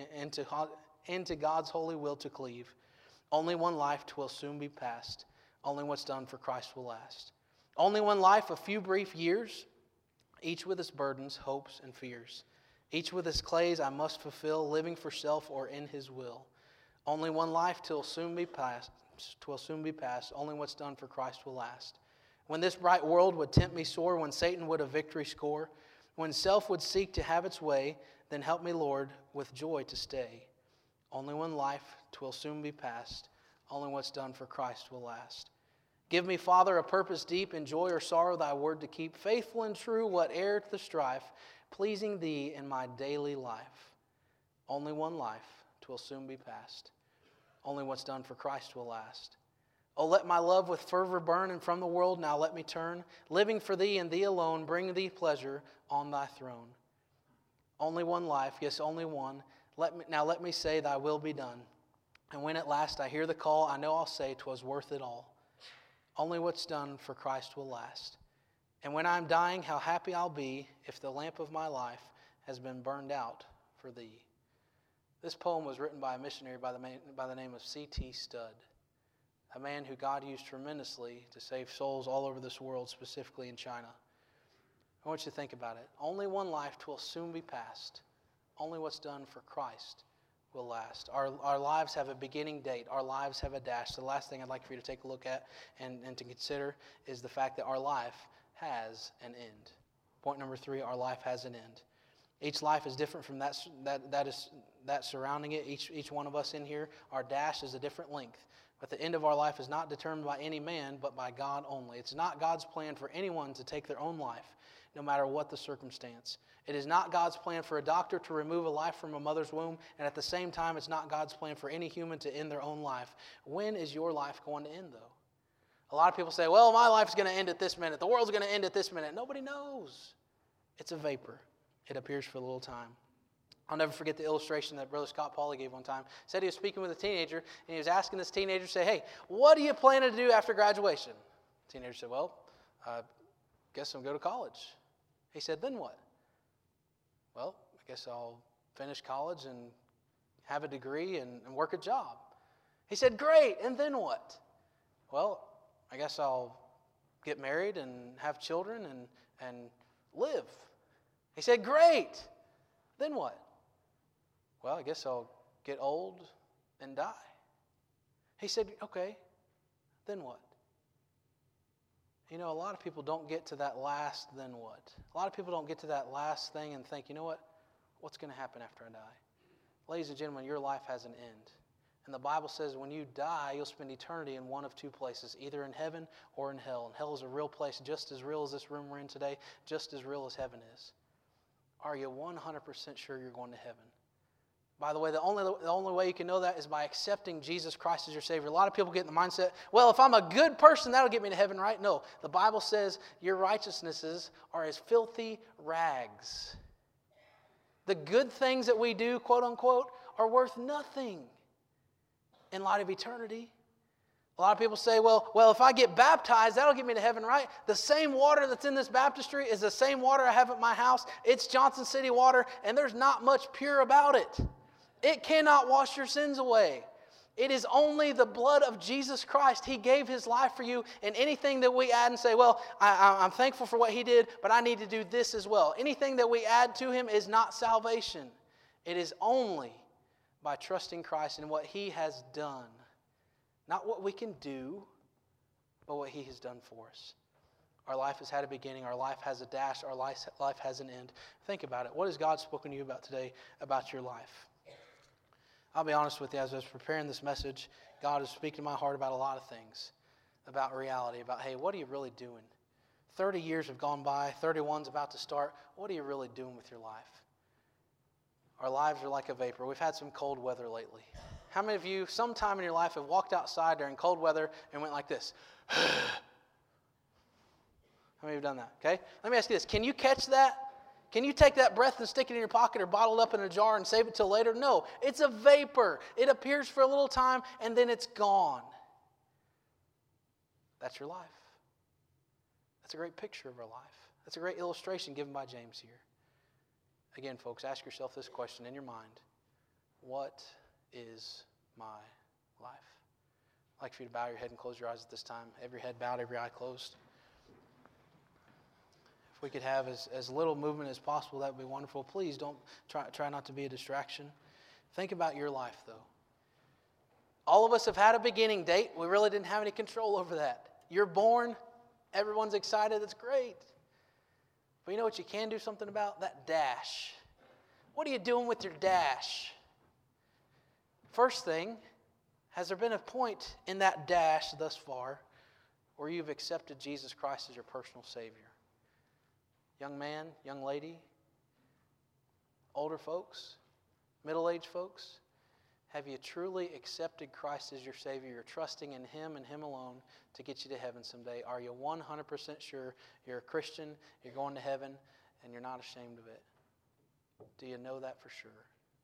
into God's holy will to cleave. Only one life, 'twill soon be past. Only what's done for Christ will last. Only one life, a few brief years, each with its burdens, hopes, and fears. Each with its clays I must fulfill, living for self or in his will. Only one life, 'twill soon be past. Only what's done for Christ will last. When this bright world would tempt me sore, when Satan would a victory score, when self would seek to have its way, then help me, Lord, with joy to stay. Only one life, 'twill soon be past. Only what's done for Christ will last. Give me, Father, a purpose deep, in joy or sorrow thy word to keep, faithful and true, whate'er the strife, pleasing thee in my daily life. Only one life, 'twill soon be past. Only what's done for Christ will last. Oh, let my love with fervor burn, and from the world now let me turn, living for thee and thee alone, bring thee pleasure on thy throne. Only one life, yes, only one. Let me say thy will be done. And when at last I hear the call, I know I'll say 'twas worth it all. Only what's done for Christ will last. And when I'm dying, how happy I'll be if the lamp of my life has been burned out for thee. This poem was written by a missionary by the name of C.T. Studd, a man who God used tremendously to save souls all over this world, specifically in China. I want you to think about it. Only one life, 'twill soon be past. Only what's done for Christ will last. Our lives have a beginning date. Our lives have a dash. The last thing I'd like for you to take a look at and to consider is the fact that our life has an end. Point number 3, our life has an end. Each life is different from that surrounding it. Each one of us in here, our dash is a different length. But the end of our life is not determined by any man, but by God only. It's not God's plan for anyone to take their own life, no matter what the circumstance. It is not God's plan for a doctor to remove a life from a mother's womb, and at the same time, it's not God's plan for any human to end their own life. When is your life going to end, though? A lot of people say, well, my life's going to end at this minute. The world's going to end at this minute. Nobody knows. It's a vapor. It appears for a little time. I'll never forget the illustration that Brother Scott Pauley gave one time. He said he was speaking with a teenager, and he was asking this teenager, say, hey, what do you plan to do after graduation? The teenager said, well, I guess I'll go to college. He said, then what? Well, I guess I'll finish college and have a degree and work a job. He said, great, and then what? Well, I guess I'll get married and have children and live. He said, great, then what? Well, I guess I'll get old and die. He said, okay, then what? You know, a lot of people don't get to that last then what. A lot of people don't get to that last thing and think, you know what? What's going to happen after I die? Ladies and gentlemen, your life has an end. And the Bible says when you die, you'll spend eternity in one of two places, either in heaven or in hell. And hell is a real place, just as real as this room we're in today, just as real as heaven is. Are you 100% sure you're going to heaven? By the way, the only way you can know that is by accepting Jesus Christ as your Savior. A lot of people get in the mindset, well, if I'm a good person, that'll get me to heaven, right? No, the Bible says your righteousnesses are as filthy rags. The good things that we do, quote unquote, are worth nothing in light of eternity. A lot of people say, well, if I get baptized, that'll get me to heaven, right? The same water that's in this baptistry is the same water I have at my house. It's Johnson City water, and there's not much pure about it. It cannot wash your sins away. It is only the blood of Jesus Christ. He gave His life for you, and anything that we add and say, well, I'm thankful for what He did, but I need to do this as well. Anything that we add to Him is not salvation. It is only by trusting Christ and what He has done. Not what we can do, but what He has done for us. Our life has had a beginning. Our life has a dash. Our life has an end. Think about it. What has God spoken to you about today about your life? I'll be honest with you. As I was preparing this message, God is speaking to my heart about a lot of things. About reality. About, hey, what are you really doing? 30 years have gone by. 31's about to start. What are you really doing with your life? Our lives are like a vapor. We've had some cold weather lately. How many of you, sometime in your life, have walked outside during cold weather and went like this? How many have done that? Okay? Let me ask you this. Can you catch that? Can you take that breath and stick it in your pocket or bottle it up in a jar and save it till later? No. It's a vapor. It appears for a little time and then it's gone. That's your life. That's a great picture of our life. That's a great illustration given by James here. Again, folks, ask yourself this question in your mind. What is my life? I'd like for you to bow your head and close your eyes at this time. Every head bowed, every eye closed. If we could have as little movement as possible, that would be wonderful. Please don't try not to be a distraction. Think about your life, though. All of us have had a beginning date. We really didn't have any control over that. You're born. Everyone's excited. That's great. But you know what you can do something about? That dash. What are you doing with your dash? First thing, has there been a point in that dash thus far where you've accepted Jesus Christ as your personal Savior? Young man, young lady, older folks, middle-aged folks, have you truly accepted Christ as your Savior? You're trusting in Him and Him alone to get you to heaven someday. Are you 100% sure you're a Christian, you're going to heaven, and you're not ashamed of it? Do you know that for sure?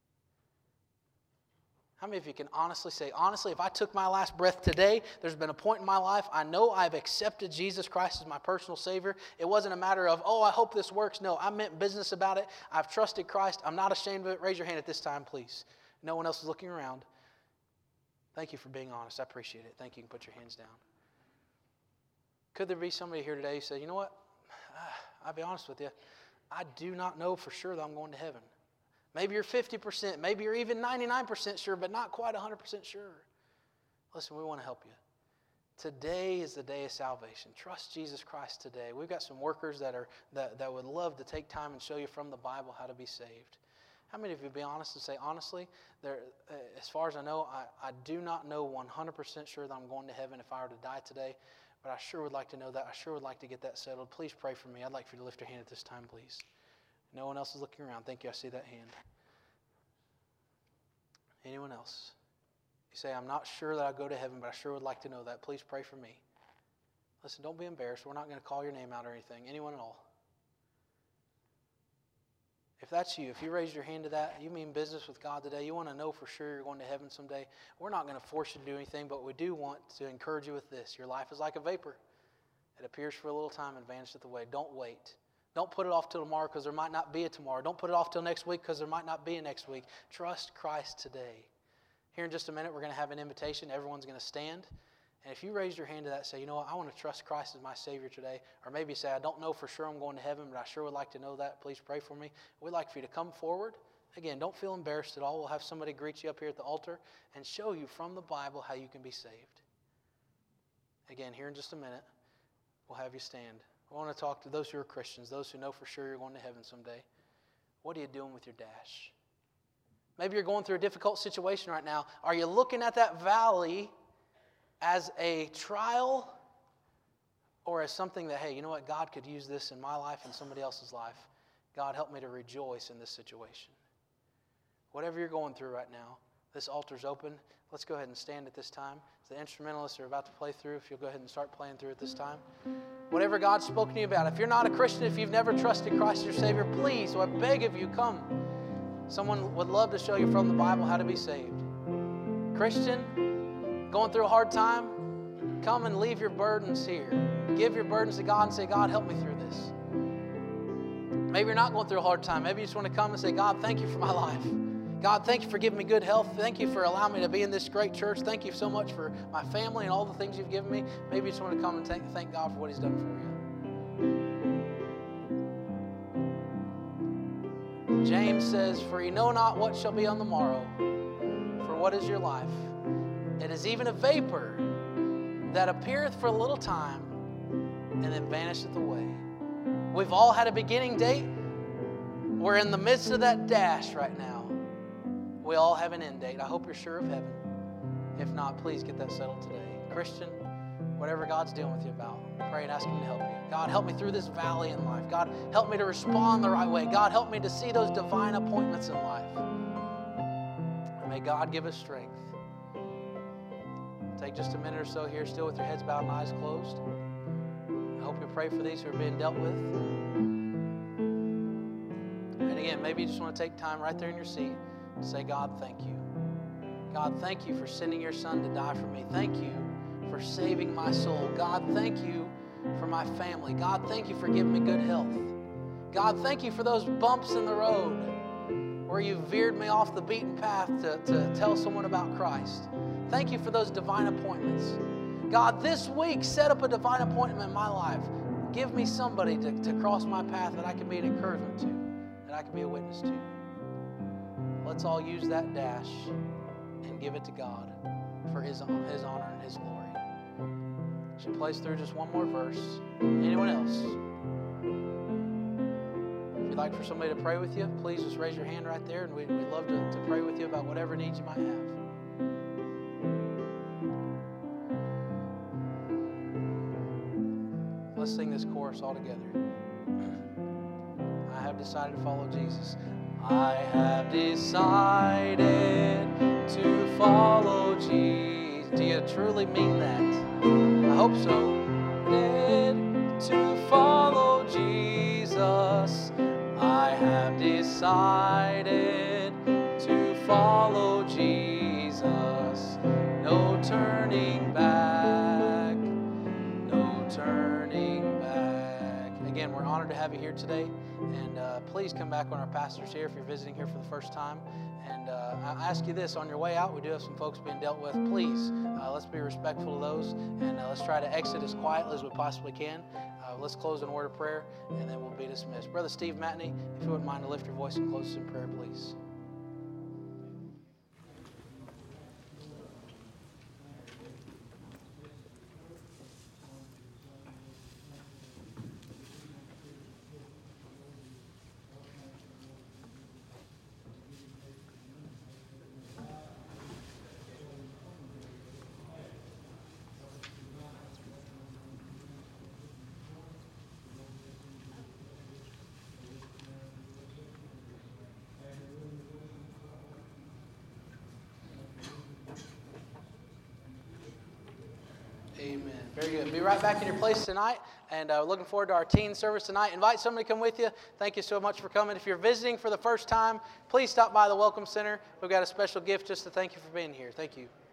How many of you can honestly say, honestly, if I took my last breath today, there's been a point in my life, I know I've accepted Jesus Christ as my personal Savior. It wasn't a matter of, I hope this works. No, I meant business about it. I've trusted Christ. I'm not ashamed of it. Raise your hand at this time, please. No one else is looking around. Thank you for being honest. I appreciate it. Thank you. You can put your hands down. Could there be somebody here today who said, you know what? I'll be honest with you. I do not know for sure that I'm going to heaven. Maybe you're 50%. Maybe you're even 99% sure, but not quite 100% sure. Listen, we want to help you. Today is the day of salvation. Trust Jesus Christ today. We've got some workers that would love to take time and show you from the Bible how to be saved. How many of you be honest and say, honestly, as far as I know, I do not know 100% sure that I'm going to heaven if I were to die today, but I sure would like to know that. I sure would like to get that settled. Please pray for me. I'd like for you to lift your hand at this time, please. No one else is looking around. Thank you. I see that hand. Anyone else? You say, I'm not sure that I'll go to heaven, but I sure would like to know that. Please pray for me. Listen, don't be embarrassed. We're not going to call your name out or anything. Anyone at all? If that's you, if you raised your hand to that, you mean business with God today, you want to know for sure you're going to heaven someday, we're not going to force you to do anything, but we do want to encourage you with this. Your life is like a vapor. It appears for a little time and vanisheth away. Don't wait. Don't put it off till tomorrow because there might not be a tomorrow. Don't put it off till next week because there might not be a next week. Trust Christ today. Here in just a minute, we're going to have an invitation. Everyone's going to stand. And if you raise your hand to that, say, you know what, I want to trust Christ as my Savior today. Or maybe say, I don't know for sure I'm going to heaven, but I sure would like to know that. Please pray for me. We'd like for you to come forward. Again, don't feel embarrassed at all. We'll have somebody greet you up here at the altar and show you from the Bible how you can be saved. Again, here in just a minute, we'll have you stand. I want to talk to those who are Christians, those who know for sure you're going to heaven someday. What are you doing with your dash? Maybe you're going through a difficult situation right now. Are you looking at that valley as a trial or as something that, hey, you know what, God could use this in my life and somebody else's life. God, help me to rejoice in this situation. Whatever you're going through right now, this altar's open. Let's go ahead and stand at this time. The instrumentalists are about to play through. If you'll go ahead and start playing through at this time. Whatever God's spoken to you about. If you're not a Christian, if you've never trusted Christ as your Savior, please, I beg of you, come. Someone would love to show you from the Bible how to be saved. Christian, going through a hard time, come and leave your burdens here. Give your burdens to God and say, God, help me through this. Maybe you're not going through a hard time. Maybe you just want to come and say, God, thank you for my life. God, thank you for giving me good health. Thank you for allowing me to be in this great church. Thank you so much for my family and all the things you've given me. Maybe you just want to come and thank God for what He's done for you. James says, for you know not what shall be on the morrow. what is your life? It is even a vapor that appeareth for a little time and then vanisheth away. We've all had a beginning date. We're in the midst of that dash right now. We all have an end date. I hope you're sure of heaven. If not, please get that settled today. Christian, whatever God's dealing with you about, pray and ask Him to help you. God, help me through this valley in life. God, help me to respond the right way. God, help me to see those divine appointments in life. And may God give us strength. Take just a minute or so here, still with your heads bowed and eyes closed. I hope you pray for these who are being dealt with. And again, maybe you just want to take time right there in your seat and say, God, thank you. God, thank you for sending your Son to die for me. Thank you for saving my soul. God, thank you for my family. God, thank you for giving me good health. God, thank you for those bumps in the road where you veered me off the beaten path to tell someone about Christ. Thank you for those divine appointments. God, this week, set up a divine appointment in my life. Give me somebody to cross my path that I can be an encouragement to, that I can be a witness to. Let's all use that dash and give it to God for His honor and His glory. Should place through just one more verse. Anyone else? If you'd like for somebody to pray with you, please just raise your hand right there, and we'd love to pray with you about whatever needs you might have. Let's sing this chorus all together. I have decided to follow Jesus. I have decided to follow Jesus. Do you truly mean that? I hope so. To follow Jesus. I have decided to follow Jesus. No turning back. No turning back. Again, we're honored to have you here today. And please come back when our pastor's here if you're visiting here for the first time. And I ask you this, on your way out, we do have some folks being dealt with. Please, let's be respectful of those, and let's try to exit as quietly as we possibly can. Let's close in a word of prayer, and then we'll be dismissed. Brother Steve Matney, if you wouldn't mind to lift your voice and close us in prayer, please. Amen. Very good. Be right back in your place tonight, and looking forward to our teen service tonight. Invite somebody to come with you. Thank you so much for coming. If you're visiting for the first time, please stop by the Welcome Center. We've got a special gift just to thank you for being here. Thank you.